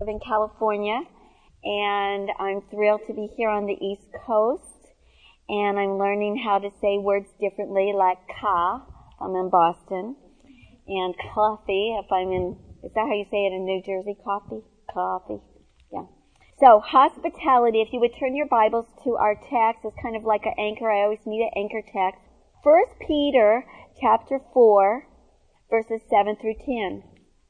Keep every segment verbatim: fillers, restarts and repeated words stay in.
live in California, and I'm thrilled to be here on the East Coast, and I'm learning how to say words differently, like ka, if I'm in Boston, and coffee, if I'm in, is that how you say it in New Jersey, coffee? Coffee, yeah. So, hospitality, if you would turn your Bibles to our text, it's kind of like an anchor. I always need an anchor text. First Peter chapter four, verses seven through ten.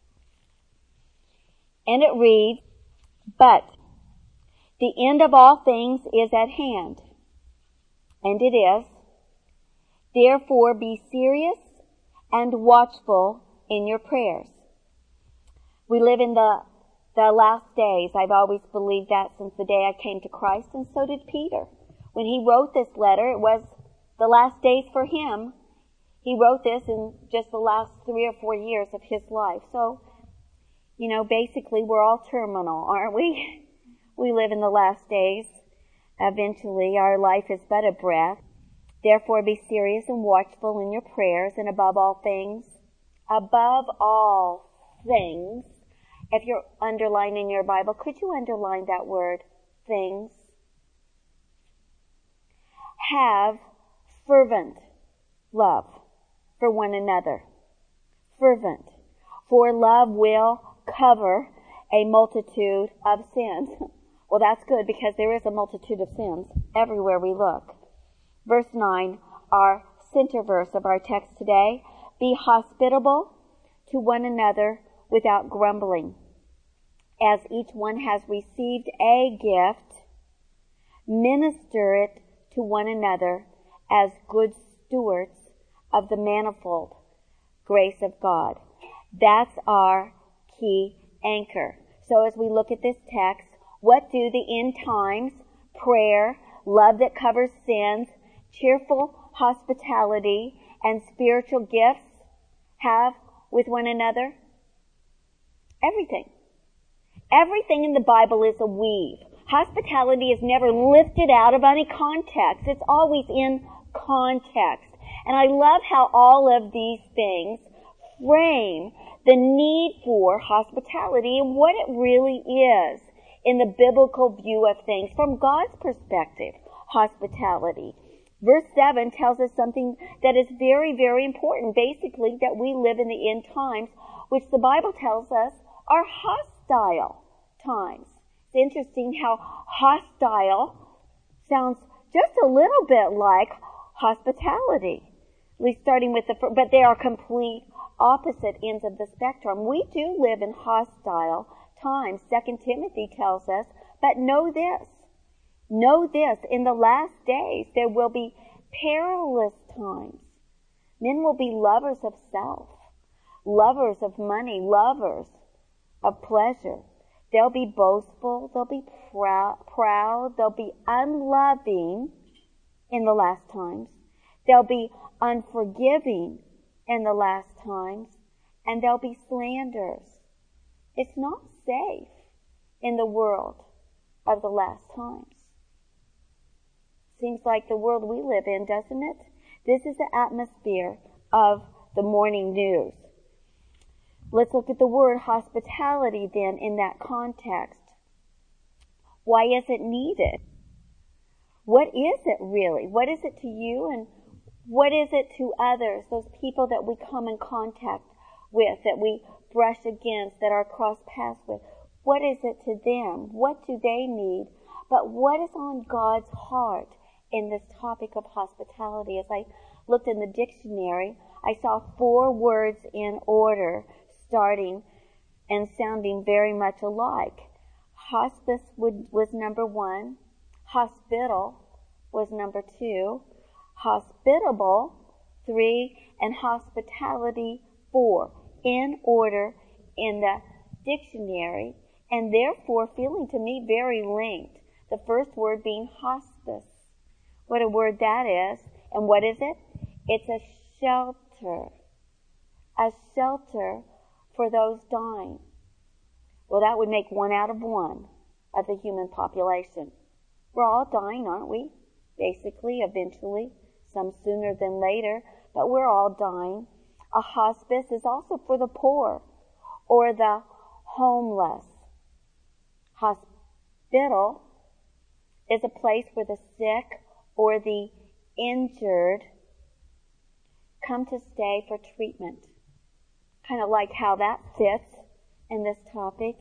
And it reads, "But the end of all things is at hand, and it is. Therefore be serious and watchful in your prayers." We live in the, the last days. I've always believed that since the day I came to Christ, and so did Peter. When he wrote this letter, it was the last days for him. He wrote this in just the last three or four years of his life. So, you know, basically we're all terminal, aren't we? We live in the last days. Eventually, our life is but a breath. Therefore, be serious and watchful in your prayers, and above all things, above all things, if you're underlining your Bible, could you underline that word, things? Have fervent love for one another. Fervent. For love will cover a multitude of sins. Well, that's good, because there is a multitude of sins everywhere we look. Verse nine, our center verse of our text today. Be hospitable to one another without grumbling. As each one has received a gift, minister it to one another as good stewards of the manifold grace of God. That's our key anchor. So as we look at this text, what do the end times, prayer, love that covers sins, cheerful hospitality, and spiritual gifts have with one another? Everything. Everything in the Bible is a weave. Hospitality is never lifted out of any context. It's always in context. And I love how all of these things frame the need for hospitality and what it really is in the biblical view of things from God's perspective, hospitality. Verse seven tells us something that is very, very important. Basically, that we live in the end times, which the Bible tells us are hostile times. It's interesting how hostile sounds just a little bit like hospitality. At least starting with the, but they are complete opposite ends of the spectrum. We do live in hostile times. Second Timothy tells us, but know this, know this, in the last days there will be perilous times. Men will be lovers of self, lovers of money, lovers of pleasure. They'll be boastful, they'll be proud, proud, they'll be unloving in the last times. They'll be unforgiving in the last times, and they'll be slanderers. It's not safe in the world of the last times. Seems like the world we live in, doesn't it? This is the atmosphere of the morning news. Let's look at the word hospitality then in that context. Why is it needed? What is it really? What is it to you, and what is it to others, those people that we come in contact with, that we brush against, that are cross paths with? What is it to them? What do they need? But what is on God's heart in this topic of hospitality? As I looked in the dictionary, I saw four words in order, starting and sounding very much alike. Hospice would, was number one. Hospital was number two. Hospitable, three, and hospitality, four, in order in the dictionary, and therefore feeling to me very linked. The first word being hospice. What a word that is. And what is it? It's a shelter. A shelter for those dying. Well, that would make one out of one of the human population. We're all dying, aren't we? Basically, eventually. Some sooner than later, but we're all dying. A hospice is also for the poor or the homeless. Hospital is a place where the sick or the injured come to stay for treatment. Kind of like how that fits in this topic.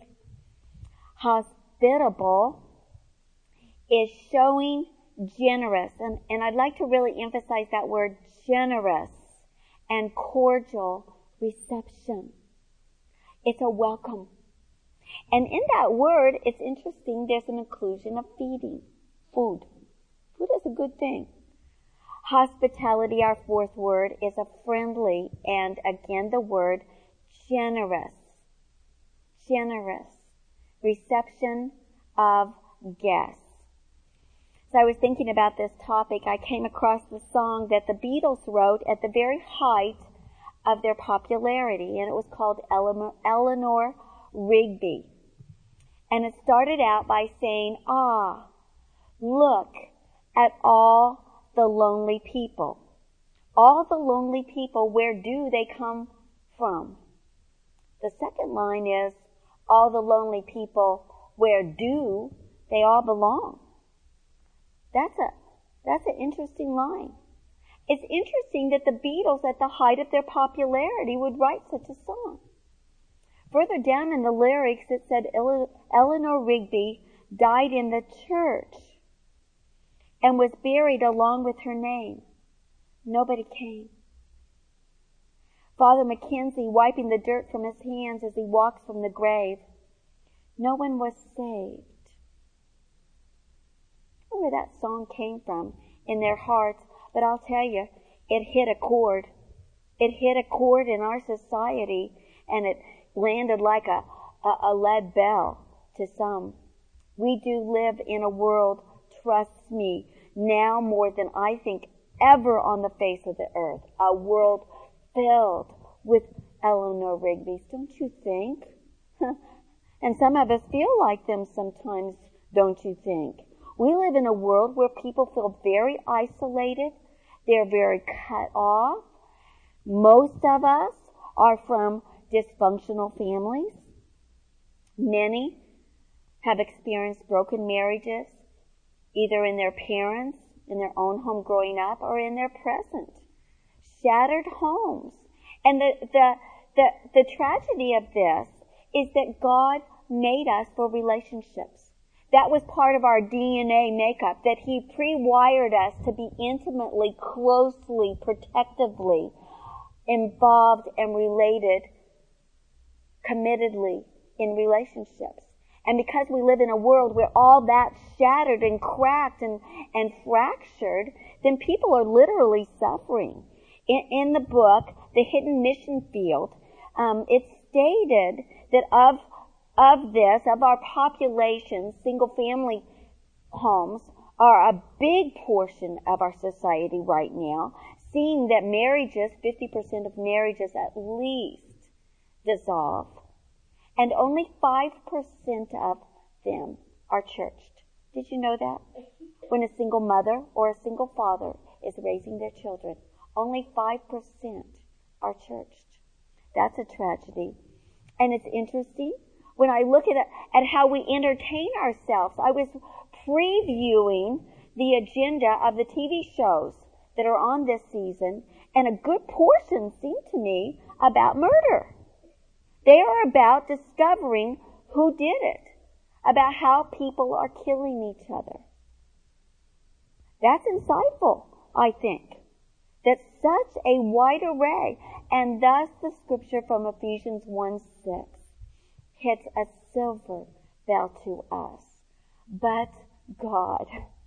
Hospitable is showing generous, and, and I'd like to really emphasize that word generous and cordial reception. It's a welcome. And in that word, it's interesting, there's an inclusion of feeding, food. Food is a good thing. Hospitality, our fourth word, is a friendly, and again the word generous. Generous. Reception of guests. So I was thinking about this topic. I came across the song that the Beatles wrote at the very height of their popularity, and it was called Eleanor, Eleanor Rigby. And it started out by saying, ah, look at all the lonely people. All the lonely people, where do they come from? The second line is, all the lonely people, where do they all belong? That's a, that's an interesting line. It's interesting that the Beatles, at the height of their popularity, would write such a song. Further down in the lyrics, it said Eleanor Rigby died in the church and was buried along with her name. Nobody came. Father Mackenzie wiping the dirt from his hands as he walks from the grave. No one was saved. I don't know where that song came from in their hearts, but I'll tell you, it hit a chord. It hit a chord in our society, and it landed like a, a, a lead bell to some. We do live in a world, trust me, now more than I think ever on the face of the earth, a world filled with Eleanor Rigby's, don't you think? And some of us feel like them sometimes, don't you think? We live in a world where people feel very isolated. They're very cut off. Most of us are from dysfunctional families. Many have experienced broken marriages, either in their parents, in their own home growing up, or in their present. Shattered homes. And the, the, the, the tragedy of this is that God made us for relationships. That was part of our D N A makeup, that He pre-wired us to be intimately, closely, protectively involved and related, committedly in relationships. And because we live in a world where all that's shattered and cracked and, and fractured, then people are literally suffering. In, in the book, The Hidden Mission Field, um, it's stated that of Of this, of our population, single-family homes are a big portion of our society right now, seeing that marriages, fifty percent of marriages at least, dissolve. And only five percent of them are churched. Did you know that? When a single mother or a single father is raising their children, only five percent are churched. That's a tragedy. And it's interesting. When I look at, at how we entertain ourselves, I was previewing the agenda of the T V shows that are on this season, and a good portion seemed to me about murder. They are about discovering who did it, about how people are killing each other. That's insightful, I think. That such a wide array, and thus the scripture from Ephesians one six. Hits a silver bell to us. But God.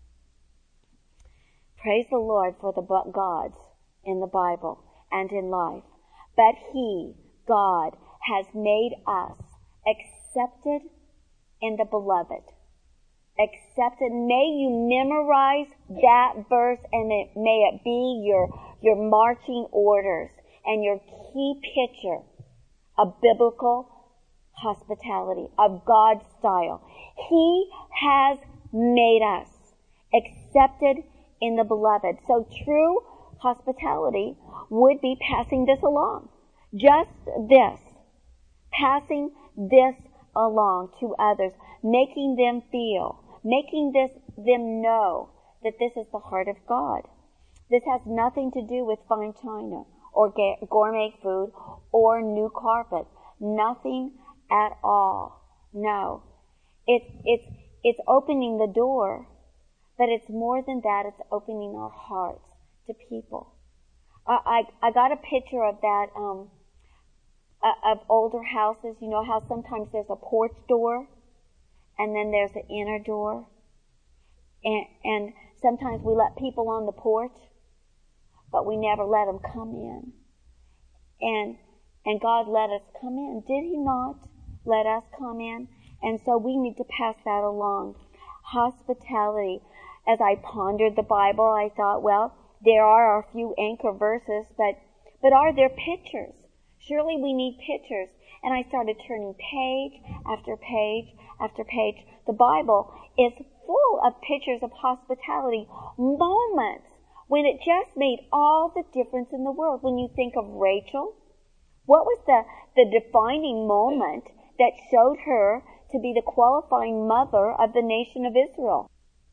Praise the Lord for the but gods in the Bible and in life. But He, God, has made us accepted in the beloved. Accepted. May you memorize that verse, and it, may it be your, your marching orders and your key picture of biblical hospitality, of God's style. He has made us accepted in the beloved. So true hospitality would be passing this along. Just this. Passing this along to others, making them feel, making this them know that this is the heart of God. This has nothing to do with fine china or gourmet food or new carpet. Nothing at all. No. It's, it's, it's opening the door, but it's more than that. It's opening our hearts to people. I, I, I got a picture of that, um, of older houses. You know how sometimes there's a porch door and then there's an inner door? And, and sometimes we let people on the porch, but we never let them come in. And, and God let us come in. Did He not let us come in? And so we need to pass that along. Hospitality. As I pondered the Bible, I thought, well, there are a few anchor verses, but, but are there pictures? Surely we need pictures. And I started turning page after page after page. The Bible is full of pictures of hospitality, moments when it just made all the difference in the world. When you think of Rachel, what was the, the defining moment that showed her to be the qualifying mother of the nation of Israel?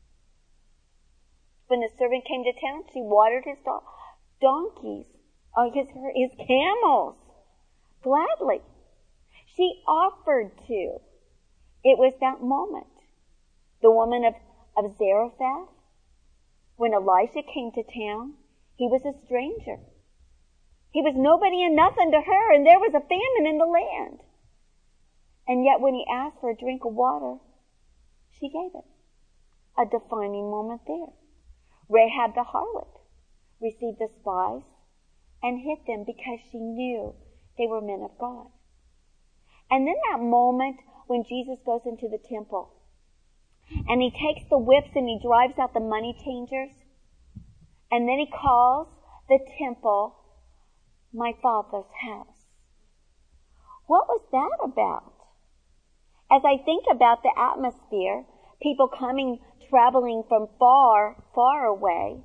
When the servant came to town, she watered his do- donkeys, or his, his camels, gladly. She offered to. It was that moment. The woman of, of Zarephath, when Elisha came to town, he was a stranger. He was nobody and nothing to her, and there was a famine in the land. And yet when he asked for a drink of water, she gave it. A defining moment there. Rahab the harlot received the spies and hid them because she knew they were men of God. And then that moment when Jesus goes into the temple and he takes the whips and he drives out the money changers, and then he calls the temple my Father's house. What was that about? As I think about the atmosphere, people coming, traveling from far, far away,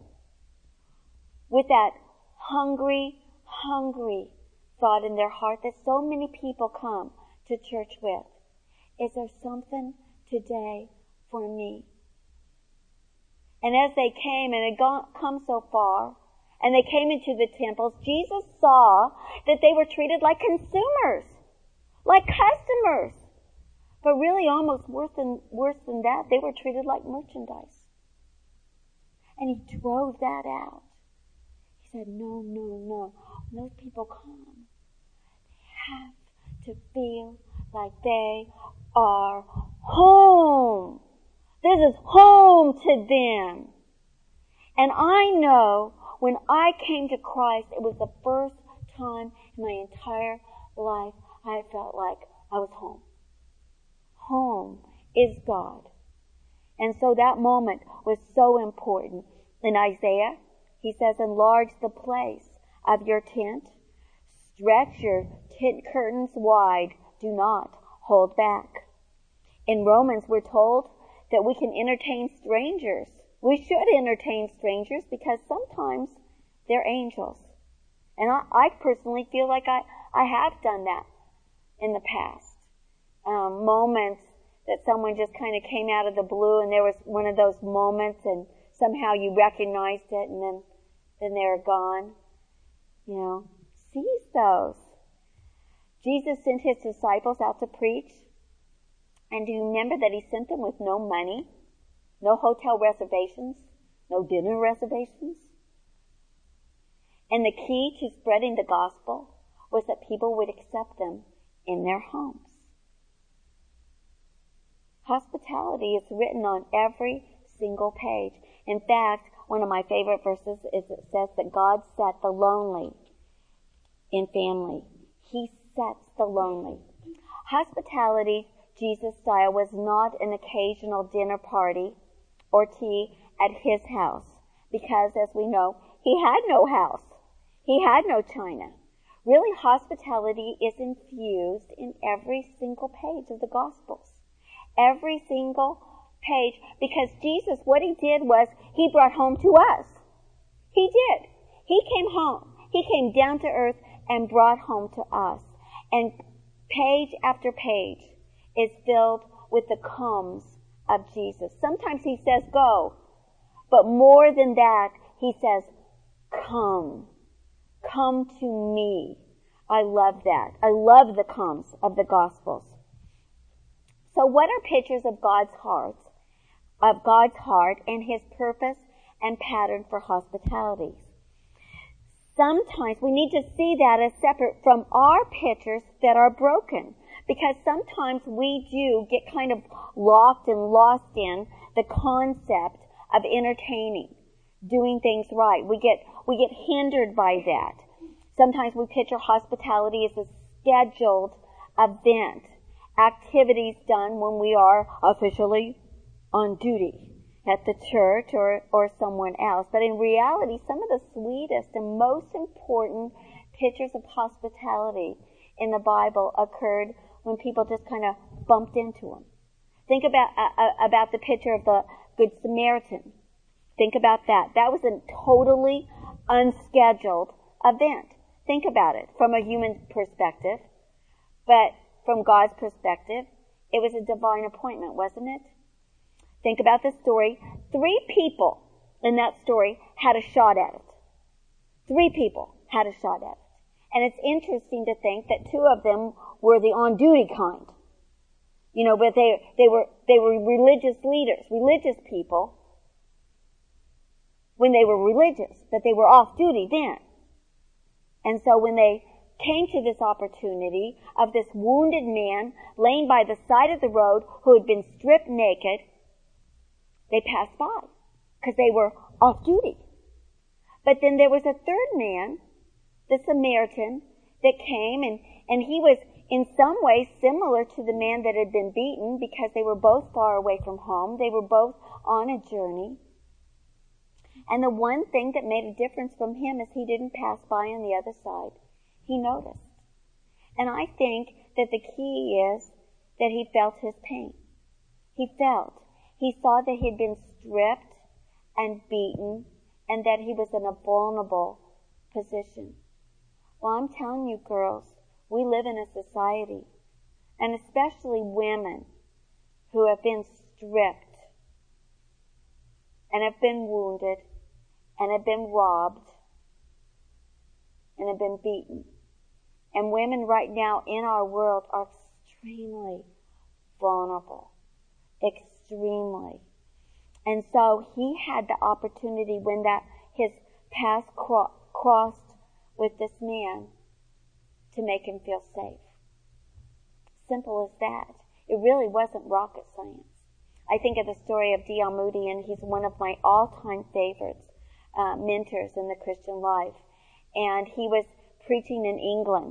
with that hungry, hungry thought in their heart that so many people come to church with. Is there something today for me? And as they came and had gone, come so far, and they came into the temples, Jesus saw that they were treated like consumers, like customers. But really almost worse than, worse than that, they were treated like merchandise. And he drove that out. He said, no, no, no. When those people come, they have to feel like they are home. This is home to them. And I know when I came to Christ, it was the first time in my entire life I felt like I was home. Home is God. And so that moment was so important. In Isaiah, he says, enlarge the place of your tent. Stretch your tent curtains wide. Do not hold back. In Romans, we're told that we can entertain strangers. We should entertain strangers because sometimes they're angels. And I, I personally feel like I, I have done that in the past. Um, moments that someone just kind of came out of the blue, and there was one of those moments and somehow you recognized it, and then, then they're gone. You know, seize those. Jesus sent his disciples out to preach. And do you remember that he sent them with no money, no hotel reservations, no dinner reservations? And the key to spreading the gospel was that people would accept them in their homes. Hospitality is written on every single page. In fact, one of my favorite verses is it says that God set the lonely in family. He sets the lonely. Hospitality, Jesus' style, was not an occasional dinner party or tea at his house, because, as we know, he had no house. He had no china. Really, hospitality is infused in every single page of the Gospels. Every single page, because Jesus, what he did was, he brought home to us. He did. He came home. He came down to earth and brought home to us. And page after page is filled with the comes of Jesus. Sometimes he says go, but more than that, he says come. Come to me. I love that. I love the comes of the Gospels. So what are pictures of God's heart, of God's heart and his purpose and pattern for hospitality? Sometimes we need to see that as separate from our pictures that are broken, because sometimes we do get kind of locked and lost in the concept of entertaining, doing things right. We get we get hindered by that. Sometimes we picture hospitality as a scheduled event, activities done when we are officially on duty at the church or, or someone else. But in reality, some of the sweetest and most important pictures of hospitality in the Bible occurred when people just kind of bumped into them. Think about uh, about the picture of the Good Samaritan. Think about that. That was a totally unscheduled event. Think about it from a human perspective, but from God's perspective, it was a divine appointment, wasn't it? Think about the story. Three people in that story had a shot at it. Three people had a shot at it. And it's interesting to think that two of them were the on-duty kind. You know, but they, they were, they were religious leaders, religious people when they were religious, but they were off-duty then. And so when they came to this opportunity of this wounded man laying by the side of the road who had been stripped naked, they passed by because they were off-duty. But then there was a third man, the Samaritan, that came, and, and he was in some ways similar to the man that had been beaten because they were both far away from home. They were both on a journey. And the one thing that made a difference from him is he didn't pass by on the other side. He noticed. And I think that the key is that he felt his pain. He felt. He saw that he had been stripped and beaten and that he was in a vulnerable position. Well, I'm telling you, girls, we live in a society, and especially women, who have been stripped and have been wounded and have been robbed and have been beaten. And women right now in our world are extremely vulnerable. Extremely. And so he had the opportunity when that his path cro- crossed with this man to make him feel safe. Simple as that. It really wasn't rocket science. I think of the story of D L Moody, and he's one of my all-time favorites, uh, mentors in the Christian life. And he was preaching in England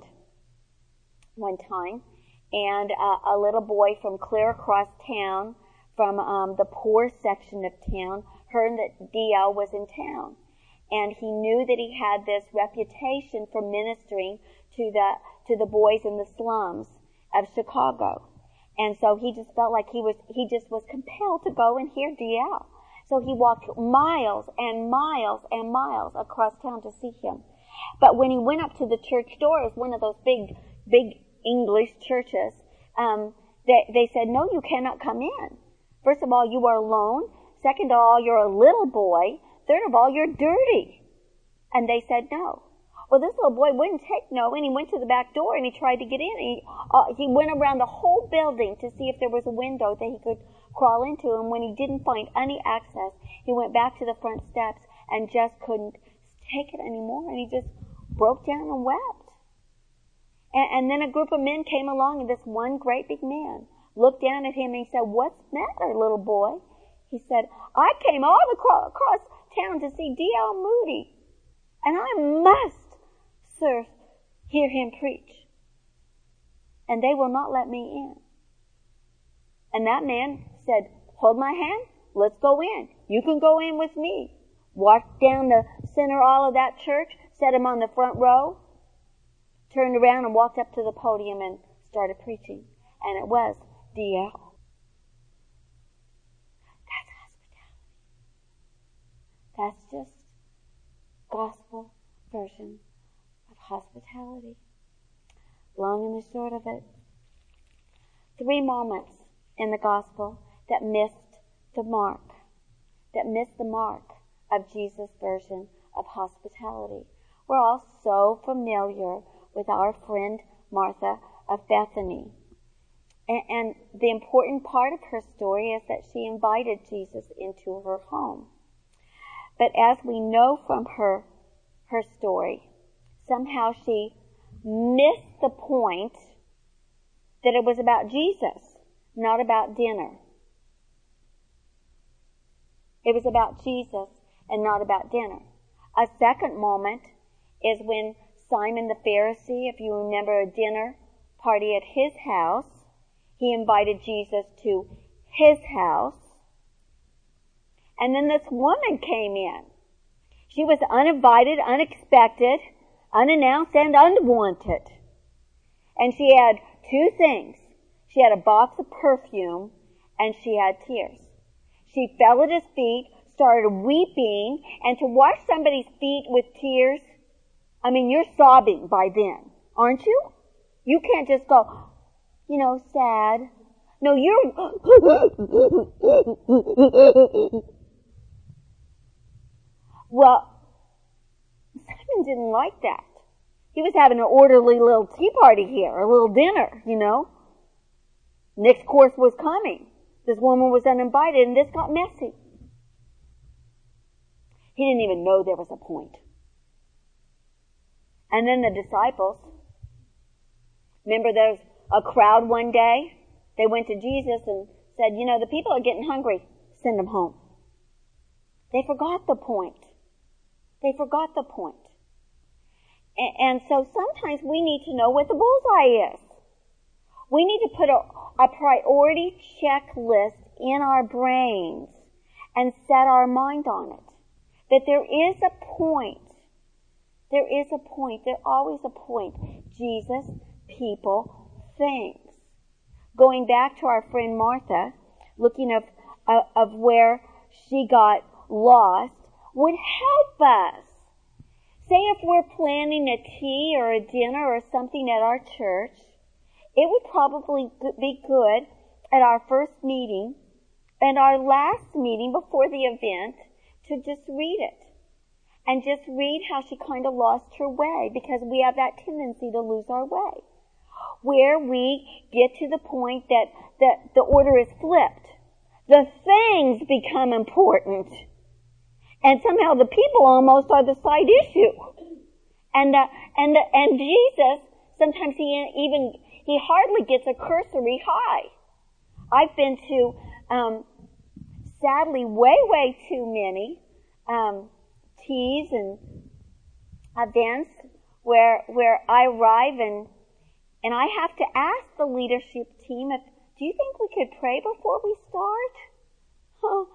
one time, and uh, a little boy from clear across town, from um, the poor section of town, heard that D L was in town. And he knew that he had this reputation for ministering to the to the boys in the slums of Chicago. And so he just felt like he was he just was compelled to go and hear D L. So he walked miles and miles and miles across town to see him. But when he went up to the church door, it was one of those big, big English churches, um, they, they said, no, you cannot come in. First of all, you are alone. Second of all, you're a little boy. Third of all, you're dirty. And they said no. Well, this little boy wouldn't take no, and he went to the back door and he tried to get in. He, uh, he went around the whole building to see if there was a window that he could crawl into, and when he didn't find any access, he went back to the front steps and just couldn't take it anymore, and he just broke down and wept. And, and then a group of men came along, and this one great big man looked down at him and he said, "What's the matter, little boy?" He said, "I came all across, across town to see D L Moody, and I must, sir, hear him preach. And they will not let me in." And that man said, "Hold my hand, let's go in. You can go in with me." Walked down the center aisle of that church, set him on the front row, turned around and walked up to the podium and started preaching. And it was D L. That's hospitality. That's just gospel version of hospitality. Long and the short of it, Three moments in the gospel that missed the mark, that missed the mark of Jesus' version of hospitality. We're all so familiar with our friend Martha of Bethany. And, and the important part of her story is that she invited Jesus into her home. But as we know from her, her story, somehow she missed the point that it was about Jesus, not about dinner. It was about Jesus and not about dinner. A second moment is when Simon the Pharisee, if you remember a dinner party at his house, he invited Jesus to his house. And then this woman came in. She was uninvited, unexpected, unannounced, and unwanted. And she had two things. She had a box of perfume, and she had tears. She fell at his feet, started weeping, and to wash somebody's feet with tears, I mean, you're sobbing by then, aren't you? You can't just go, you know, sad. No, you're... Well, Simon didn't like that. He was having an orderly little tea party here, a little dinner, you know. Next course was coming. This woman was uninvited, and this got messy. He didn't even know there was a point. And then the disciples, remember there was a crowd one day? They went to Jesus and said, you know, the people are getting hungry. Send them home. They forgot the point. They forgot the point. And, and so sometimes we need to know what the bullseye is. We need to put a, a priority checklist in our brains and set our mind on it. That there is a point. There is a point. There's always a point. Jesus, people, things. Going back to our friend Martha, looking of, of, of where she got lost, would help us. Say if we're planning a tea or a dinner or something at our church, it would probably be good at our first meeting and our last meeting before the event to just read it. And just read how she kind of lost her way, because we have that tendency to lose our way. Where we get to the point that, that the order is flipped. The things become important. And somehow the people almost are the side issue. And, uh, and, uh, and Jesus, sometimes he even, he hardly gets a cursory hi. I've been to, um, sadly, way, way too many, um, teas and events where, where I arrive and, and I have to ask the leadership team if, do you think we could pray before we start? Oh.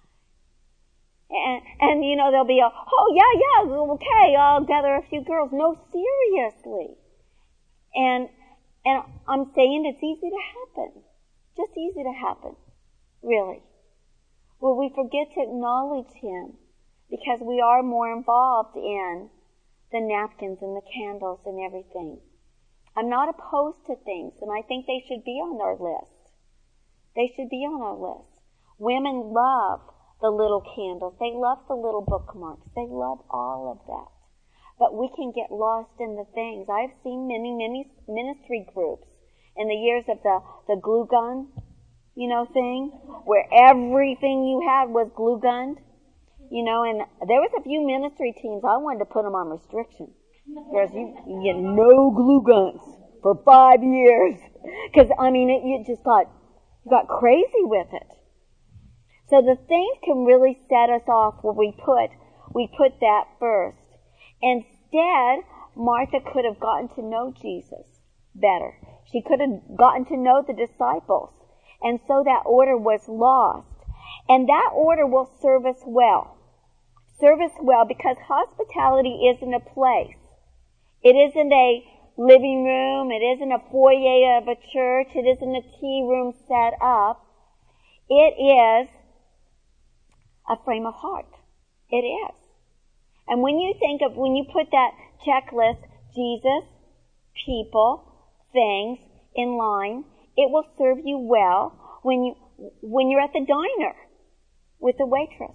And, and, you know, there'll be a, oh, yeah, yeah, okay, I'll gather a few girls. No, seriously. And, and I'm saying it's easy to happen. Just easy to happen. Really. Will we forget to acknowledge him because we are more involved in the napkins and the candles and everything. I'm not opposed to things, and I think they should be on our list. They should be on our list. Women love the little candles. They love the little bookmarks. They love all of that. But we can get lost in the things. I've seen many, many ministry groups in the years of the, the glue gun, you know, thing, where everything you had was glue gunned. You know, and there was a few ministry teams, I wanted to put them on restriction. Because you, you get no glue guns for five years. Because, I mean, it, you just got, you got crazy with it. So the things can really set us off where we put, we put that first. Instead, Martha could have gotten to know Jesus better. She could have gotten to know the disciples. And so that order was lost. And that order will serve us well. Serve us well because hospitality isn't a place. It isn't a living room. It isn't a foyer of a church. It isn't a tea room set up. It is a frame of heart. It is. And when you think of, when you put that checklist, Jesus, people, things, in line, It will serve you well when you, when you're at the diner with the waitress.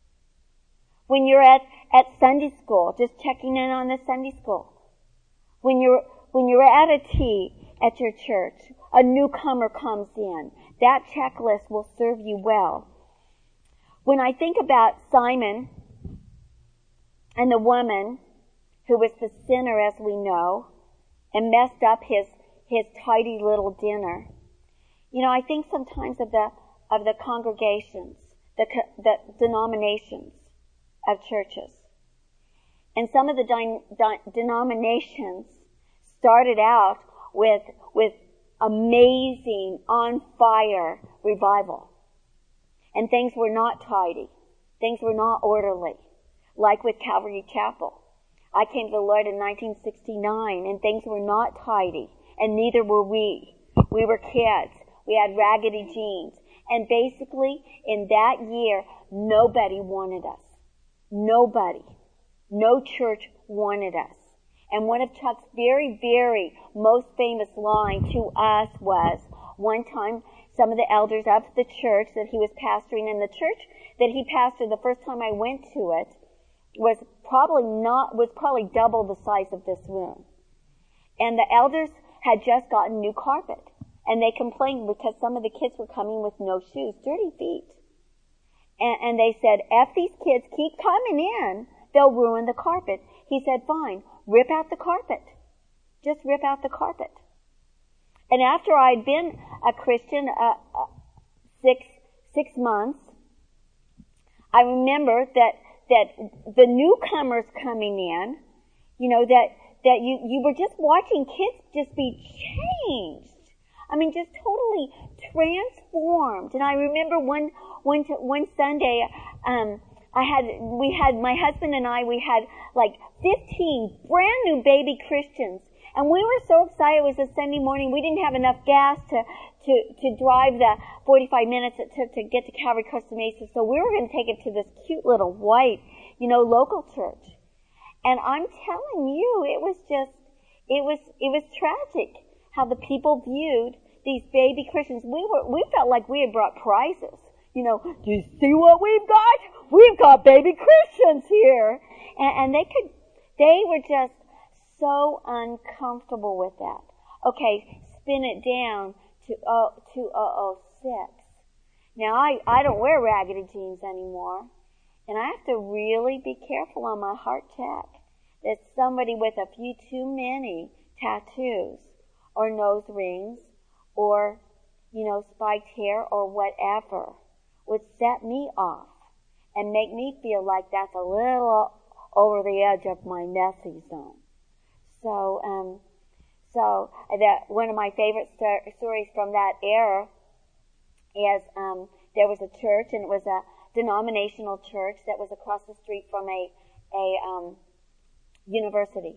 When you're at, at Sunday school, just checking in on the Sunday school. When you're, when you're at a tea at your church, a newcomer comes in. That checklist will serve you well. When I think about Simon and the woman who was the sinner, as we know, and messed up his, his tidy little dinner, you know, I think sometimes of the, of the congregations, the, the denominations of churches. And some of the din, din, denominations started out with, with amazing, on fire revival. And things were not tidy. Things were not orderly. Like with Calvary Chapel. I came to the Lord in nineteen sixty-nine, and things were not tidy. And neither were we. We were kids. We had raggedy jeans. And basically, in that year, nobody wanted us. Nobody. No church wanted us. And one of Chuck's very, very most famous line to us was, one time, some of the elders of the church that he was pastoring, in the church that he pastored the first time I went to it was probably not, was probably double the size of this room. And the elders had just gotten new carpet. And they complained because some of the kids were coming with no shoes, dirty feet. And, and they said, if these kids keep coming in, they'll ruin the carpet. He said, fine, rip out the carpet. Just rip out the carpet. And after I'd been a Christian uh, uh, six six months, I remember that that the newcomers coming in, you know, that that you you were just watching kids just be changed. I mean, just totally transformed. And I remember one one one Sunday, um, I had we had my husband and I we had like fifteen brand new baby Christians. And we were so excited. It was a Sunday morning. We didn't have enough gas to, to, to drive the forty-five minutes it took to get to Calvary Costa Mesa. So we were going to take it to this cute little white, you know, local church. And I'm telling you, it was just, it was, it was tragic how the people viewed these baby Christians. We were, we felt like we had brought prizes. You know, do you see what we've got? We've got baby Christians here. And, and they could, they were just so uncomfortable with that. Okay, spin it down to uh, two thousand six. Now, I, I don't wear raggedy jeans anymore, and I have to really be careful on my heart check that somebody with a few too many tattoos or nose rings or, you know, spiked hair or whatever would set me off and make me feel like that's a little over the edge of my messy zone. So, um, so that one of my favorite stor- stories from that era is um, there was a church, and it was a denominational church that was across the street from a a um, university.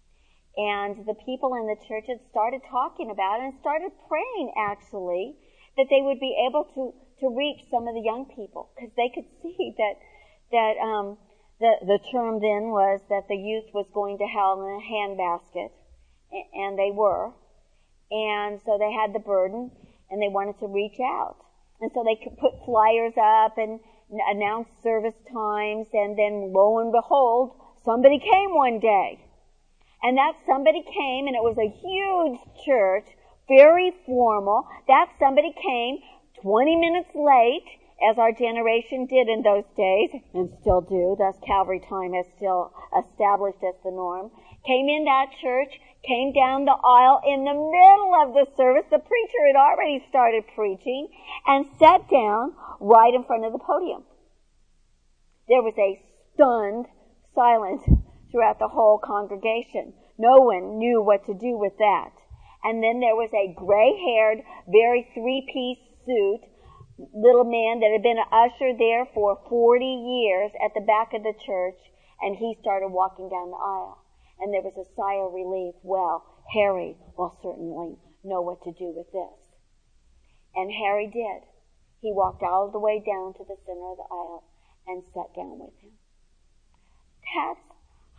And the people in the church had started talking about it and started praying, actually, that they would be able to to reach some of the young people, because they could see that that um, The, the term then was that the youth was going to hell in a handbasket, and they were. And so they had the burden, and they wanted to reach out. And so they could put flyers up and announce service times, and then lo and behold, somebody came one day. And that somebody came, and it was a huge church, very formal. That somebody came twenty minutes late, as our generation did in those days, and still do, thus Calvary time is still established as the norm, came in that church, came down the aisle in the middle of the service. The preacher had already started preaching, and sat down right in front of the podium. There was a stunned silence throughout the whole congregation. No one knew what to do with that. And then there was a gray-haired, very three-piece suit, little man that had been an usher there for forty years at the back of the church, and he started walking down the aisle. And there was a sigh of relief. Well, Harry will certainly know what to do with this. And Harry did. He walked all the way down to the center of the aisle and sat down with him. That's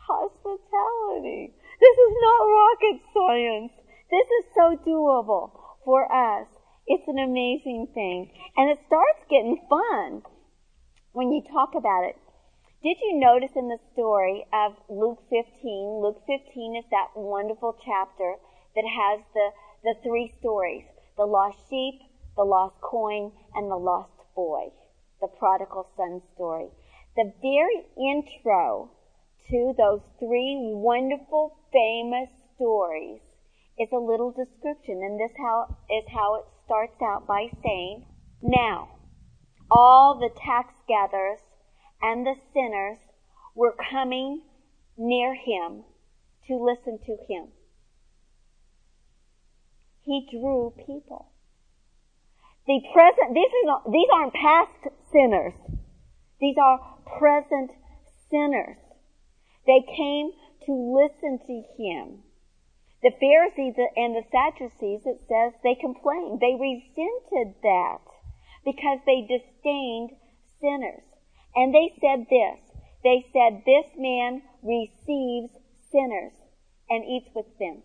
hospitality. This is not rocket science. This is so doable. for us. It's an amazing thing. And it starts getting fun when you talk about it. Did you notice in the story of Luke fifteen, Luke fifteen is that wonderful chapter that has the, the three stories, the lost sheep, the lost coin, and the lost boy, the prodigal son story. The very intro to those three wonderful, famous stories is a little description, and this how is how it starts out by saying, "Now, all the tax gatherers and the sinners were coming near him to listen to him." He drew people. The present, these are, these aren't past sinners. These are present sinners. They came to listen to him. The Pharisees and the Sadducees, it says, they complained. They resented that because they disdained sinners. And they said this. They said, "This man receives sinners and eats with them."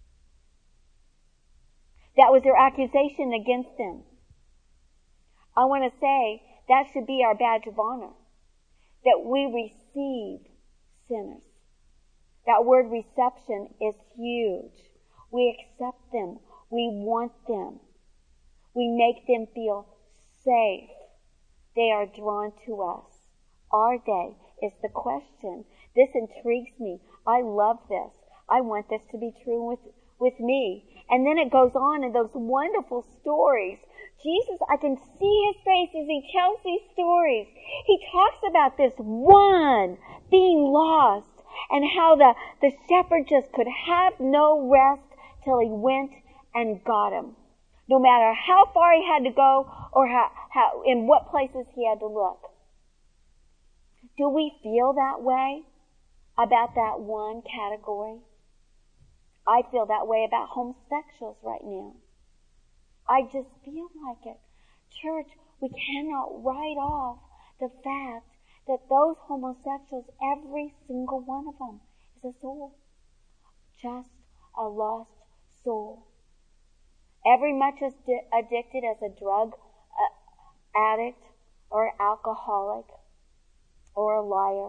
That was their accusation against him. I want to say that should be our badge of honor, that we receive sinners. That word reception is huge. We accept them. We want them. We make them feel safe. They are drawn to us. Are they? Is the question. This intrigues me. I love this. I want this to be true with, with me. And then it goes on in those wonderful stories. Jesus, I can see his face as he tells these stories. He talks about this one being lost and how the, the shepherd just could have no rest till he went and got him. No matter how far he had to go or how, how in what places he had to look. Do we feel that way about that one category? I feel that way about homosexuals right now. I just feel like it. Church, we cannot write off the fact that those homosexuals, every single one of them, is a soul. Just a lost soul. Every much as di- addicted as a drug uh, addict or an alcoholic or a liar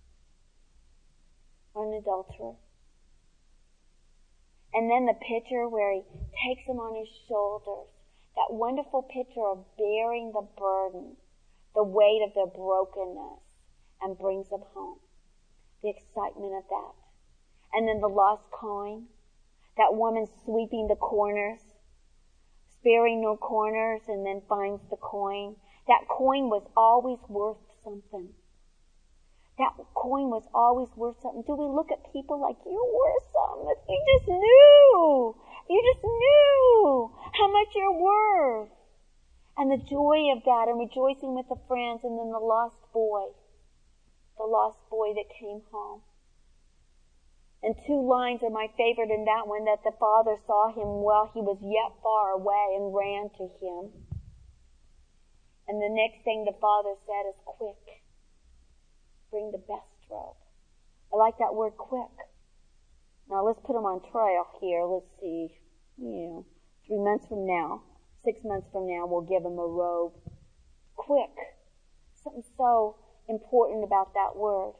or an adulterer. And then the picture where he takes them on his shoulders. That wonderful picture of bearing the burden, the weight of their brokenness, and brings them home. The excitement of that. And then the lost coin. That woman sweeping the corners, sparing no corners, and then finds the coin. That coin was always worth something. That coin was always worth something. Do we look at people like, you're worth something? If you just knew. You just knew how much you're worth. And the joy of that and rejoicing with the friends, and then the lost boy. The lost boy that came home. And two lines are my favorite in that one, that the father saw him while he was yet far away and ran to him. And the next thing the father said is, "Quick, bring the best robe." I like that word, quick. Now let's put them on trial here. Let's see, you know, three months from now, six months from now, we'll give them a robe. Quick. Something so important about that word.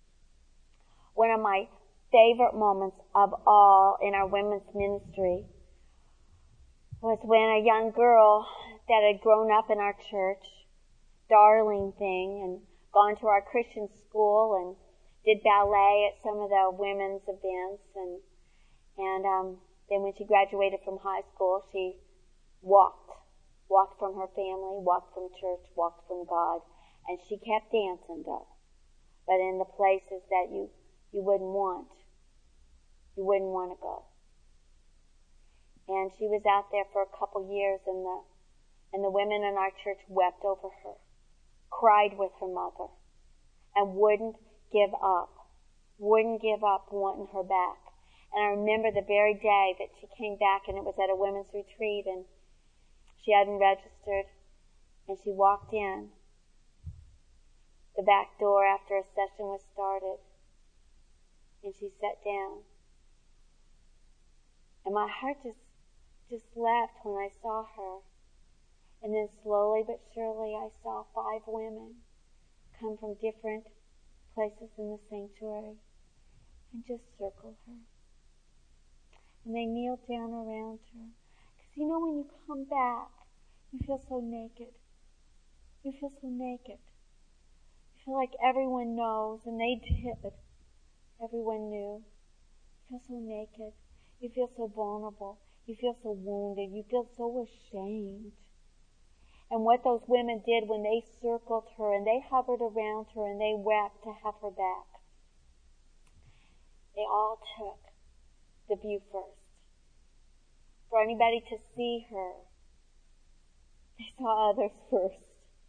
One of my favorite moments of all in our women's ministry was when a young girl that had grown up in our church, darling thing, and gone to our Christian school and did ballet at some of the women's events, and and um, then when she graduated from high school, she walked, walked from her family, walked from church, walked from God, and she kept dancing though, but in the places that you you wouldn't want, you wouldn't want to go. And she was out there for a couple years, and the and the women in our church wept over her, cried with her mother, and wouldn't give up, wouldn't give up wanting her back. And I remember the very day that she came back, and it was at a women's retreat, and she hadn't registered, and she walked in the back door after a session was started, and she sat down. And my heart just just left when I saw her. And then slowly but surely I saw five women come from different places in the sanctuary and just circle her. And they kneeled down around her. Because you know when you come back, you feel so naked. You feel so naked. You feel like everyone knows, and they did. Everyone knew. You feel so naked. You feel so vulnerable. You feel so wounded. You feel so ashamed. And what those women did when they circled her and they hovered around her and they wept to have her back, they all took the view first. For anybody to see her, they saw others first.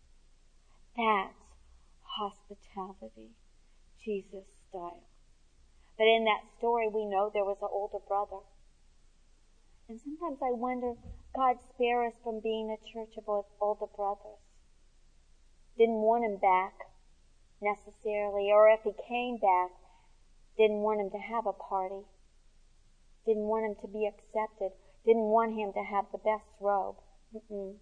That's hospitality, Jesus style. But in that story, we know there was an older brother. And sometimes I wonder, God spare us from being a church of older brothers. Didn't want him back necessarily, or if he came back, didn't want him to have a party. Didn't want him to be accepted. Didn't want him to have the best robe. Mm-mm.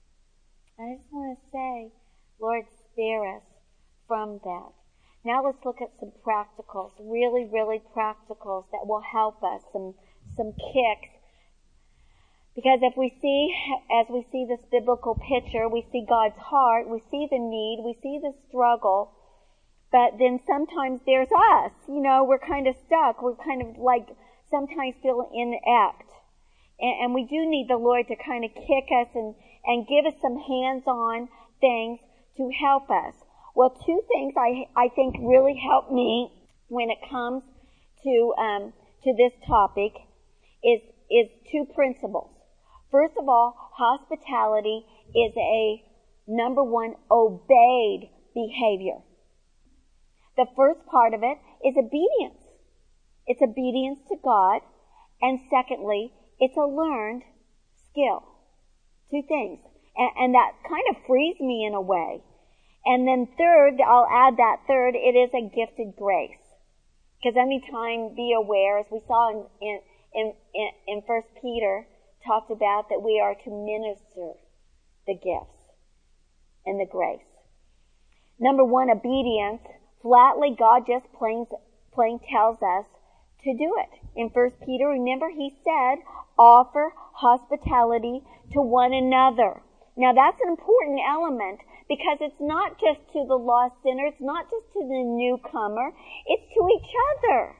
I just want to say, Lord, spare us from that. Now let's look at some practicals, really, really practicals that will help us, some some kicks. Because if we see, as we see this biblical picture, we see God's heart, we see the need, we see the struggle, but then sometimes there's us. You know, we're kind of stuck. We're kind of like sometimes feel inept. And, and we do need the Lord to kind of kick us and, and give us some hands-on things to help us. Well, two things I I think really help me when it comes to um, to this topic is is two principles. First of all, hospitality is a number one obeyed behavior. The first part of it is obedience. It's obedience to God, and secondly, it's a learned skill. Two things, and, and that kind of frees me in a way. And then third, I'll add that third, it is a gifted grace. Because anytime, be aware, as we saw in, in, in, in, in First Peter, talked about that we are to minister the gifts and the grace. Number one, obedience. Flatly, God just plain, plain tells us to do it. In First Peter, remember, he said, offer hospitality to one another. Now, that's an important element, because it's not just to the lost sinner, it's not just to the newcomer, it's to each other.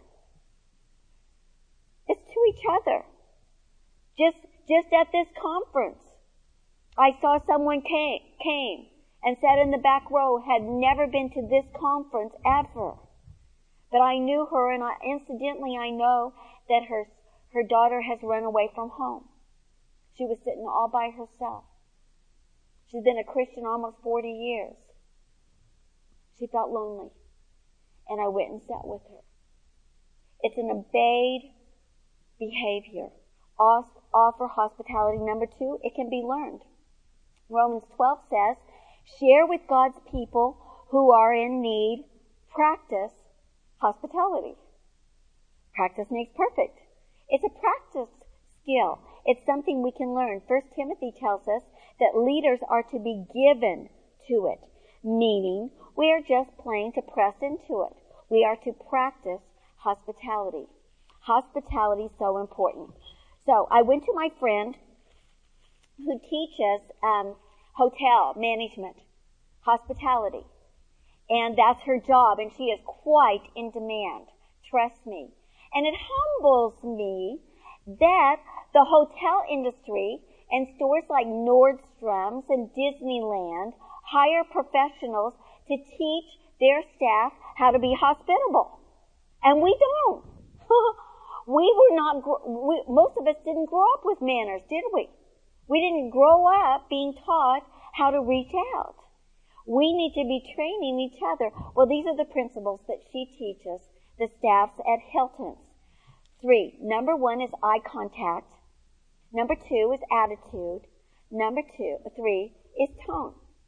It's to each other. Just, just at this conference, I saw someone came, came and sat in the back row, had never been to this conference ever. But I knew her, and I, incidentally I know that her, her daughter has run away from home. She was sitting all by herself. She's been a Christian almost forty years. She felt lonely. And I went and sat with her. It's an obeyed behavior. Offer hospitality. Number two, it can be learned. Romans twelve says, share with God's people who are in need. Practice hospitality. Practice makes perfect. It's a practice skill. It's something we can learn. First Timothy tells us that leaders are to be given to it, meaning we are just plain to press into it. We are to practice hospitality. Hospitality is so important. So I went to my friend who teaches um, hotel management, hospitality, and that's her job, and she is quite in demand. Trust me. And it humbles me that the hotel industry and stores like Nordstrom's and Disneyland hire professionals to teach their staff how to be hospitable. And we don't. we were not, we, most of us didn't grow up with manners, did we? We didn't grow up being taught how to reach out. We need to be training each other. Well, these are the principles that she teaches the staffs at Hilton's. Three, number one is eye contact. Number two is attitude. Number two, three is tone.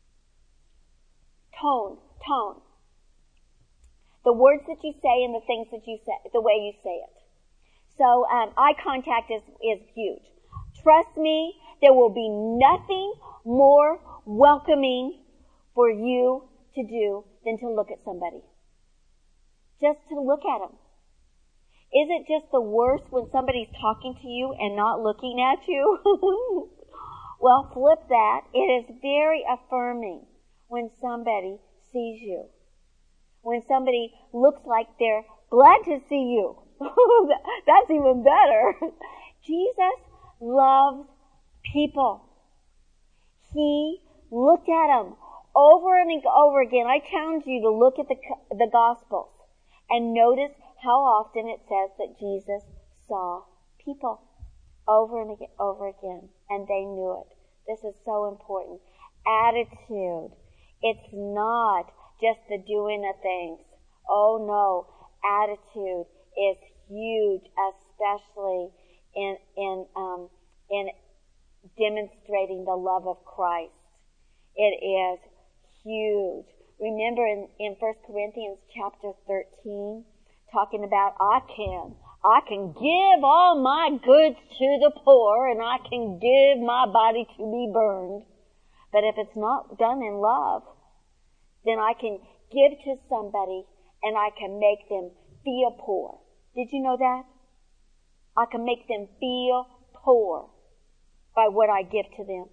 Tone, tone. The words that you say and the things that you say, the way you say it. So um, eye contact is, is huge. trust me, there will be nothing more welcoming for you to do than to look at somebody. Just to look at them. Is it just the worst when somebody's talking to you and not looking at you? Well, flip that. It is very affirming when somebody sees you. When somebody looks like they're glad to see you. That's even better. Jesus loves people. He looked at them over and over again. I challenge you to look at the, the Gospels and notice how often it says that Jesus saw people over and again, over again, and they knew it. This is so important. Attitude. It's not just the doing of things. Oh no, attitude is huge, especially in in um, in demonstrating the love of Christ. It is huge. Remember in, in First Corinthians chapter thirteen, talking about I can. I can give all my goods to the poor, and I can give my body to be burned. But if it's not done in love, then I can give to somebody and I can make them feel poor. Did you know that? I can make them feel poor by what I give to them.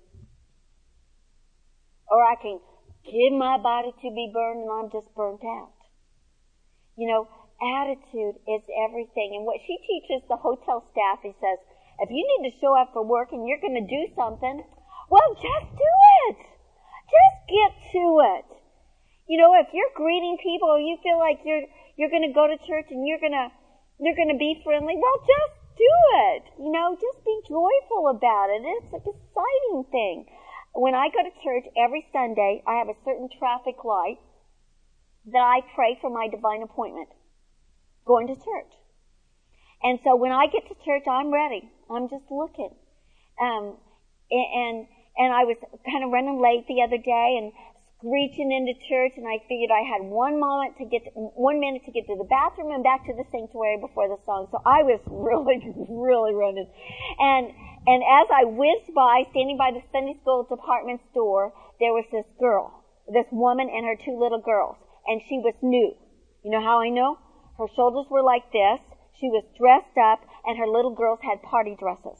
Or I can give my body to be burned and I'm just burnt out. You know, attitude is everything. And what she teaches the hotel staff, he says, if you need to show up for work and you're going to do something, well, just do it. Just get to it. You know, if you're greeting people or you feel like you're you're going to go to church and you're going to you're going to be friendly, well, just do it. You know, just be joyful about it. It's an exciting thing. When I go to church every Sunday, I have a certain traffic light that I pray for my divine appointment, going to church. And so when I get to church, I'm ready. I'm just looking. Um, and and I was kind of running late the other day and screeching into church, and I figured I had one moment to get to, one minute to get to the bathroom and back to the sanctuary before the song. So I was really, really running. And and as I whizzed by, standing by the Sunday school department store, there was this girl, this woman and her two little girls, and she was new. You know how I know? Her shoulders were like this. She was dressed up, and her little girls had party dresses.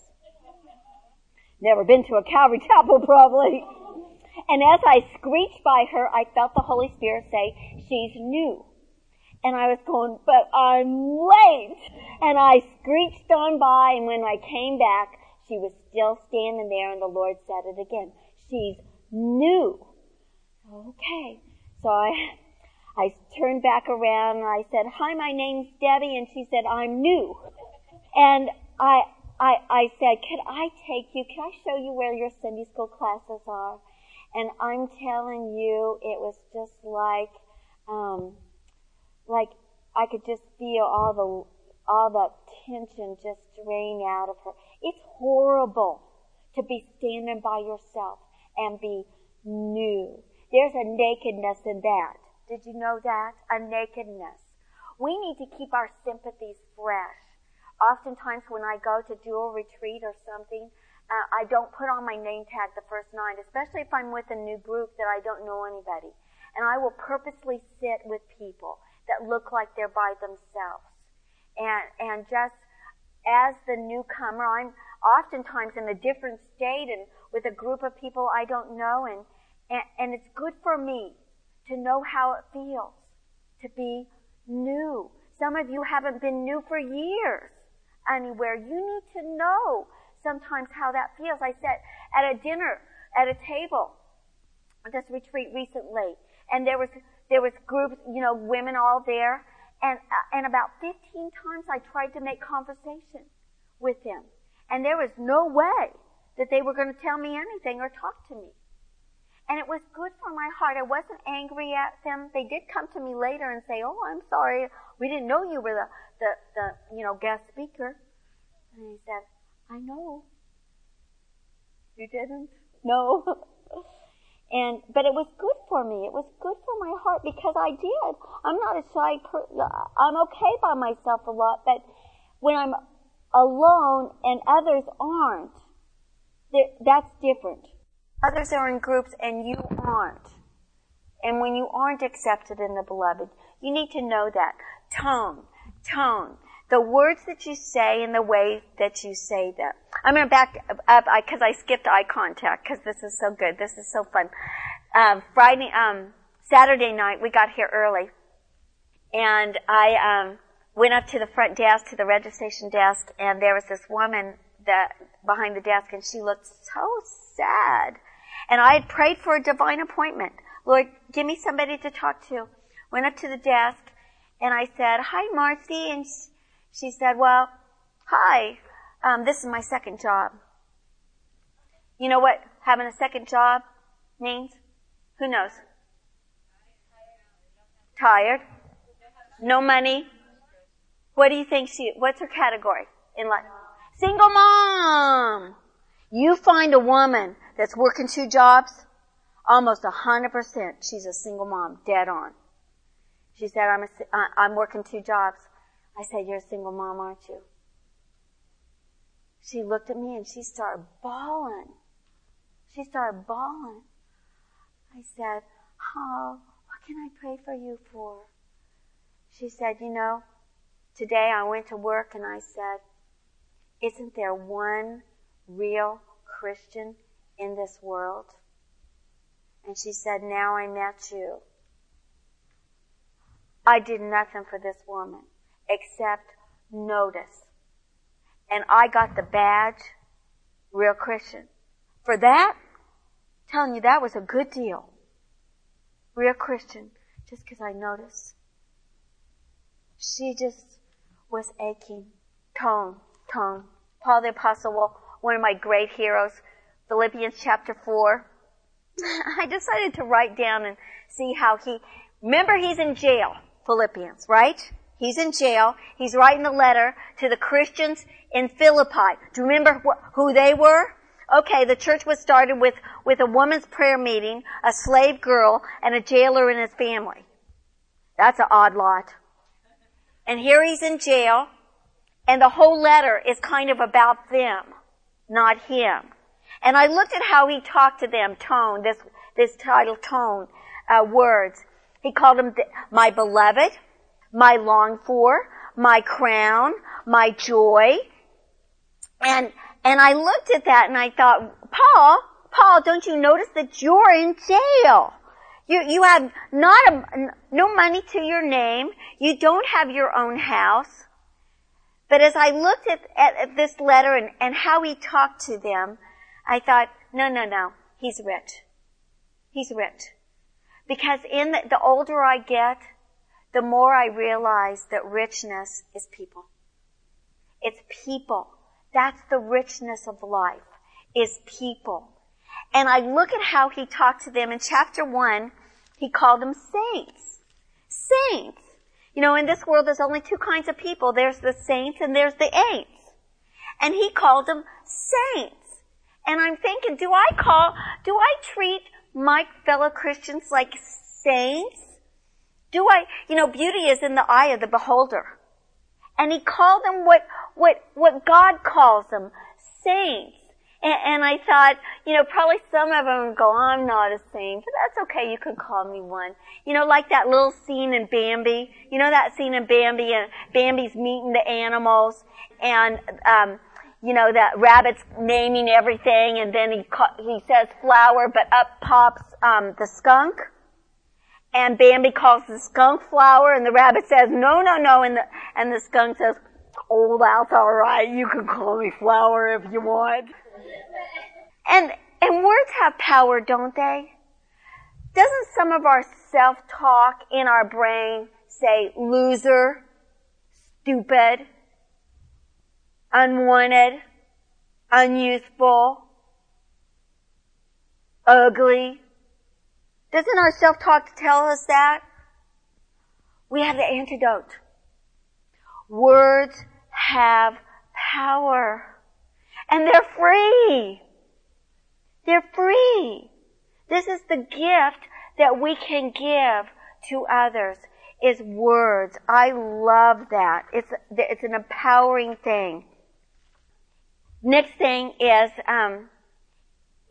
Never been to a Calvary Chapel, probably. And as I screeched by her, I felt the Holy Spirit say, she's new. And I was going, but I'm late. And I screeched on by, and when I came back, she was still standing there, and the Lord said it again. She's new. Okay. So I I turned back around, and I said, hi, my name's Debbie. And she said, I'm new. And I I, I said, can I take you? Can I show you where your Sunday school classes are? And I'm telling you, it was just like, um, like I could just feel all the all the tension just drain out of her. It's horrible to be standing by yourself and be new. There's a nakedness in that. Did you know that? A nakedness. We need to keep our sympathies fresh. Oftentimes when I go to do a retreat or something, uh, I don't put on my name tag the first night, especially if I'm with a new group that I don't know anybody. And I will purposely sit with people that look like they're by themselves. And and just as the newcomer, I'm oftentimes in a different state and with a group of people I don't know, and, and, and it's good for me to know how it feels to be new. Some of you haven't been new for years anywhere. You need to know sometimes how that feels. I sat at a dinner, at a table, at this retreat recently, and there was there was groups, you know, women all there, and uh, and about fifteen times I tried to make conversation with them, and there was no way that they were going to tell me anything or talk to me. And it was good for my heart. I wasn't angry at them. They did come to me later and say, oh, I'm sorry. We didn't know you were the, the, the you know, guest speaker. And he said, I know. You didn't? No. and But it was good for me. It was good for my heart because I did. I'm not a shy person. I'm okay by myself a lot. But when I'm alone and others aren't, That's different. Others are in groups and you aren't. And when you aren't accepted in the beloved, you need to know that. Tone, tone. The words that you say and the way that you say them. I'm going to back up because I, I skipped eye contact because this is so good. This is so fun. Um, Friday, um, Saturday night, we got here early. And I um, went up to the front desk, to the registration desk, and there was this woman that behind the desk, and she looked so sad. And I had prayed for a divine appointment. Lord, give me somebody to talk to. Went up to the desk, and I said, "Hi, Marcy." And she said, "Well, hi. Um, this is my second job." You know what having a second job means? Who knows? Tired. No money. What do you think she, what's her category in life? Single mom. You find a woman that's working two jobs, almost a hundred percent she's a single mom, dead on. She said, I'm, a, I'm working two jobs. I said, "You're a single mom, aren't you?" She looked at me and she started bawling. She started bawling. I said, "Oh, what can I pray for you for?" She said, "You know, today I went to work and I said, isn't there one real Christian in this world?" And she said, "Now I met you." I did nothing for this woman except notice. And I got the badge, real Christian. For that, I'm telling you, that was a good deal. Real Christian, just because I noticed. She just was aching. Tone, tone. Paul the Apostle, well, one of my great heroes, Philippians chapter four. I decided to write down and see how he, remember he's in jail, Philippians, right? He's in jail. He's writing a letter to the Christians in Philippi. Do you remember wh- who they were? Okay, the church was started with, with a woman's prayer meeting, a slave girl, and a jailer and his family. That's an odd lot. And here he's in jail, and the whole letter is kind of about them, not him. And I looked at how he talked to them, tone, this, this title, tone, uh, words. He called them my beloved, my longed for, my crown, my joy. And, and I looked at that and I thought, Paul, Paul, don't you notice that you're in jail? You, you have not a, no money to your name. You don't have your own house. But as I looked at, at, at this letter and, and how he talked to them, I thought, no, no, no, he's rich. He's rich. Because in the, the older I get, the more I realize that richness is people. It's people. That's the richness of life, is people. And I look at how he talked to them. In chapter one, he called them saints. Saints. You know, in this world, there's only two kinds of people. There's the saints and there's the ain'ts. And he called them saints. And I'm thinking, do I call, do I treat my fellow Christians like saints? Do I, you know, beauty is in the eye of the beholder. And he called them what, what, what God calls them, saints. And, and I thought, you know, probably some of them go, I'm not a saint, but that's okay, you can call me one. You know, like that little scene in Bambi. You know that scene in Bambi, and Bambi's meeting the animals, and, um, you know, that rabbit's naming everything, and then he, ca- he says flower, but up pops, um, the skunk. And Bambi calls the skunk flower, and the rabbit says, no, no, no, and the, and the skunk says, oh, that's alright, you can call me flower if you want. And, and words have power, don't they? Doesn't some of our self-talk in our brain say loser, stupid, unwanted, unuseful, ugly? Doesn't our self-talk tell us that? We have the antidote. Words have power. And they're free. They're free. This is the gift that we can give to others, is words. I love that. It's, it's an empowering thing. Next thing is, um,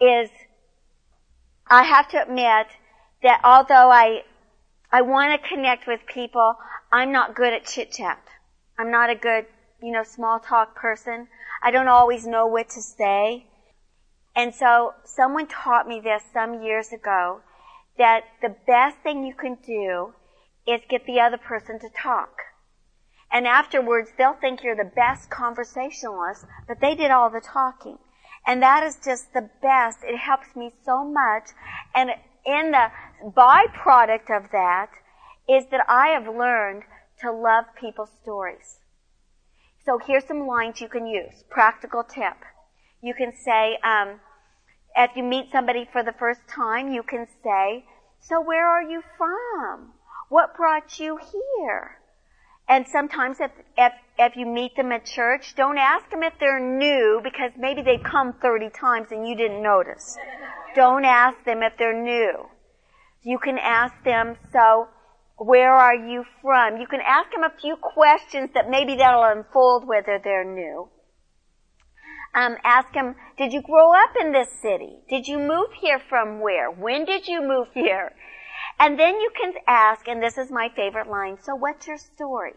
is I have to admit that although I I want to connect with people, I'm not good at chit-chat. I'm not a good, you know, small talk person. I don't always know what to say. And so someone taught me this some years ago, that the best thing you can do is get the other person to talk. And afterwards, they'll think you're the best conversationalist, but they did all the talking. And that is just the best. It helps me so much. And in the byproduct of that is that I have learned to love people's stories. So here's some lines you can use. Practical tip. You can say, um, if you meet somebody for the first time, you can say, so where are you from? What brought you here? And sometimes if, if, if you meet them at church, don't ask them if they're new, because maybe they've come thirty times and you didn't notice. Don't ask them if they're new. You can ask them, so where are you from? You can ask them a few questions that maybe that'll unfold whether they're new. Um, ask them, did you grow up in this city? Did you move here from where? When did you move here? And then you can ask, and this is my favorite line, so what's your story?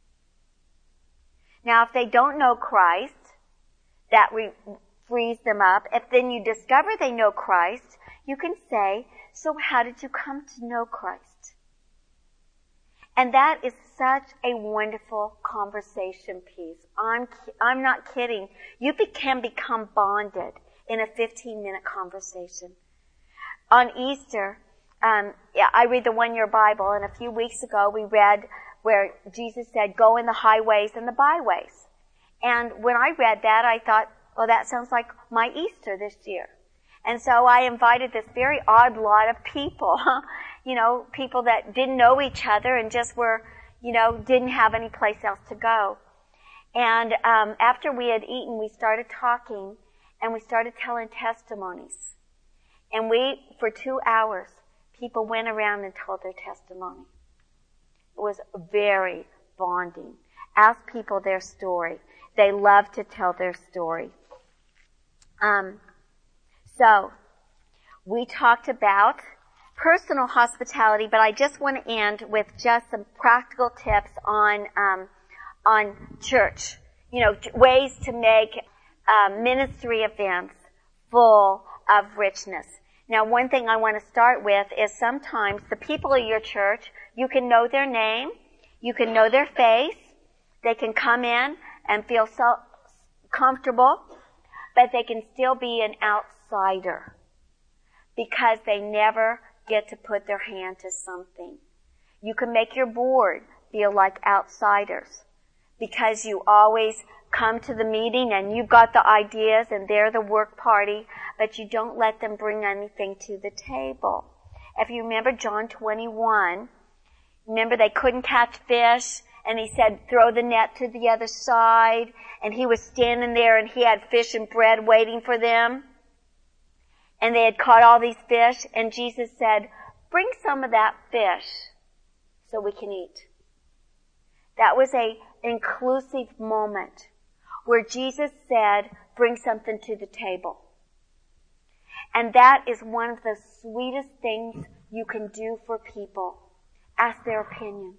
Now, if they don't know Christ, that re- frees them up. If then you discover they know Christ, you can say, so how did you come to know Christ? And that is such a wonderful conversation piece. I'm, I'm not kidding. You be, can become bonded in a fifteen minute conversation. On Easter, um, yeah, I read the one-year Bible, and a few weeks ago we read where Jesus said, go in the highways and the byways. And when I read that, I thought, well, that sounds like my Easter this year. And so I invited this very odd lot of people, you know, people that didn't know each other and just were, you know, didn't have any place else to go. And um, after we had eaten, we started talking, and we started telling testimonies. And we, for two hours, people went around and told their testimony. It was very bonding. Ask people their story. They love to tell their story. Um, so, we talked about personal hospitality, but I just want to end with just some practical tips on um, on church. You know, ways to make uh, ministry events full of richness. Now, one thing I want to start with is sometimes the people of your church, you can know their name, you can know their face, they can come in and feel so comfortable, but they can still be an outsider because they never get to put their hand to something. You can make your board feel like outsiders because you always come to the meeting and you've got the ideas and they're the work party, but you don't let them bring anything to the table. If you remember John twenty-one, remember they couldn't catch fish, and he said, throw the net to the other side, and he was standing there and he had fish and bread waiting for them. And they had caught all these fish, and Jesus said, bring some of that fish so we can eat. That was a inclusive moment where Jesus said, bring something to the table. And that is one of the sweetest things you can do for people. Ask their opinion.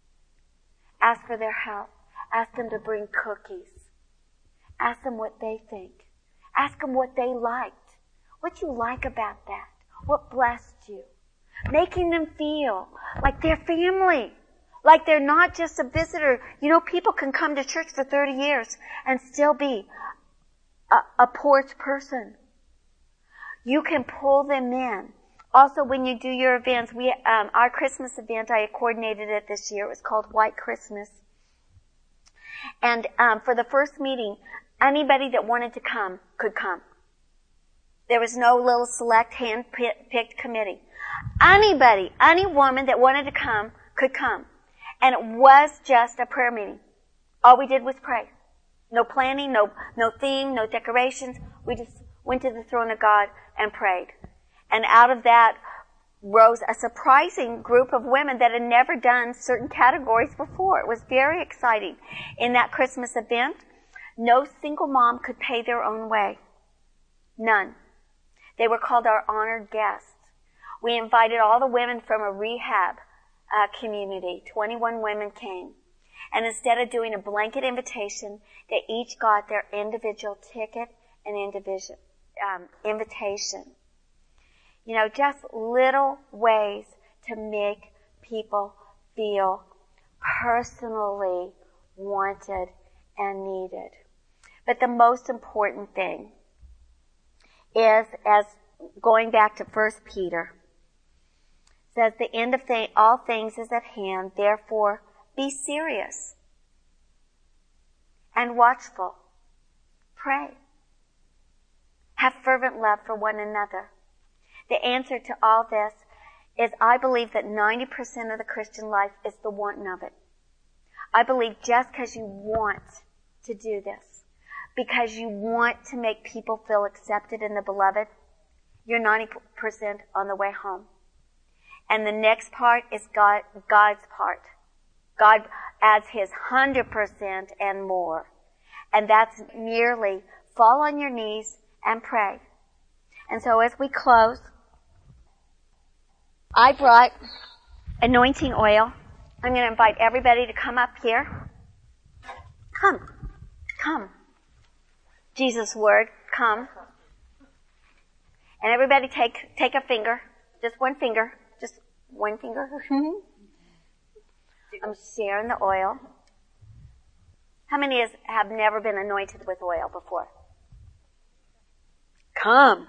Ask for their help. Ask them to bring cookies. Ask them what they think. Ask them what they liked. What you like about that. What blessed you. Making them feel like they're family. Like they're not just a visitor. You know, people can come to church for thirty years and still be a, a porch person. You can pull them in. Also, when you do your events, we um, our Christmas event, I coordinated it this year. It was called White Christmas. And um, for the first meeting, anybody that wanted to come could come. There was no little select hand-picked committee. Anybody, any woman that wanted to come could come. And it was just a prayer meeting. All we did was pray. No planning, no, no theme, no decorations. We just went to the throne of God and prayed. And out of that rose a surprising group of women that had never done certain categories before. It was very exciting. In that Christmas event, no single mom could pay their own way. None. They were called our honored guests. We invited all the women from a rehab uh, community. twenty-one women came. And instead of doing a blanket invitation, they each got their individual ticket and individual um, invitation. You know, just little ways to make people feel personally wanted and needed. But the most important thing is, as going back to First Peter, says the end of th- all things is at hand, therefore be serious and watchful. Pray. Have fervent love for one another. The answer to all this is, I believe that ninety percent of the Christian life is the wanting of it. I believe just because you want to do this, because you want to make people feel accepted in the beloved, you're ninety percent on the way home. And the next part is God, God's part. God adds His one hundred percent and more. And that's merely fall on your knees and pray. And so as we close, I brought anointing oil. I'm going to invite everybody to come up here. Come. Come. Jesus' word. Come. And everybody take, take a finger. Just one finger. Just one finger. I'm sharing the oil. How many is, have never been anointed with oil before? Come.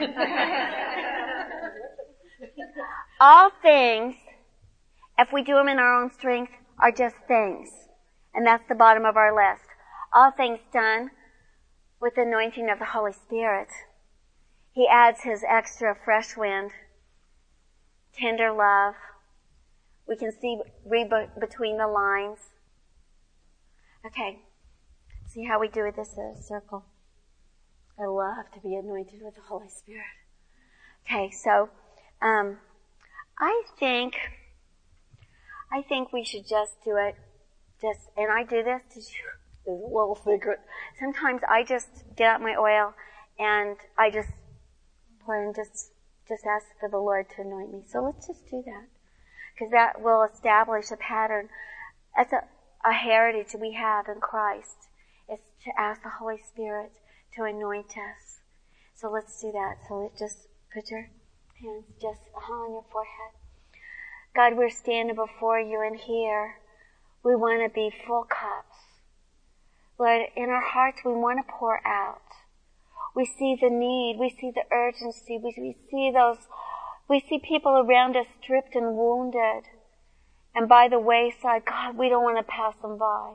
All things, if we do them in our own strength, are just things. And that's the bottom of our list. All things done with the anointing of the Holy Spirit. He adds His extra fresh wind, tender love. We can see, read between the lines. Okay. See how we do it? This is a circle. I love to be anointed with the Holy Spirit. Okay, so, um, I think, I think we should just do it, just, and I do this, this is a little secret. Sometimes I just get out my oil and I just pour and just, just ask for the Lord to anoint me. So let's just do that. Because that will establish a pattern. That's a, a heritage we have in Christ, is to ask the Holy Spirit to anoint us. So let's do that. So just put your hands just on your forehead. God, we're standing before you, and here we want to be full cups. Lord, in our hearts we want to pour out. We see the need. We see the urgency. We, we see those, we see people around us stripped and wounded. And by the wayside, God, we don't want to pass them by.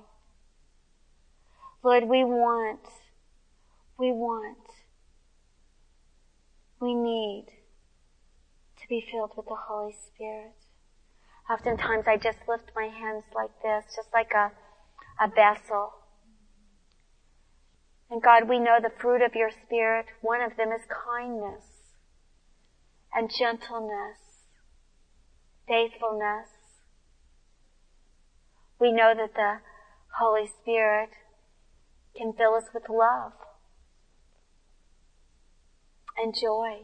Lord, we want, we want, we need to be filled with the Holy Spirit. Oftentimes I just lift my hands like this, just like a, a vessel. And God, we know the fruit of your Spirit. One of them is kindness and gentleness, faithfulness. We know that the Holy Spirit can fill us with love and joy.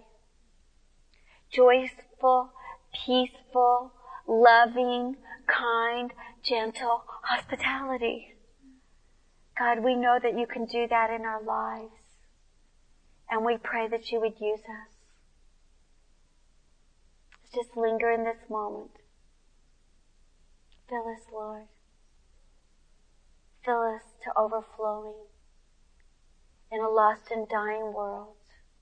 Joyful, peaceful, loving, kind, gentle hospitality. God, we know that you can do that in our lives. And we pray that you would use us. Let's just linger in this moment. Fill us, Lord. Fill us to overflowing in a lost and dying world.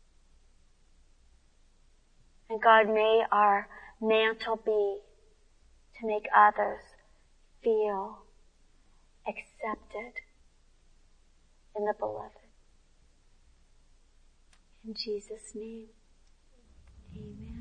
And God, may our mantle be to make others feel accepted in the beloved. In Jesus' name, amen.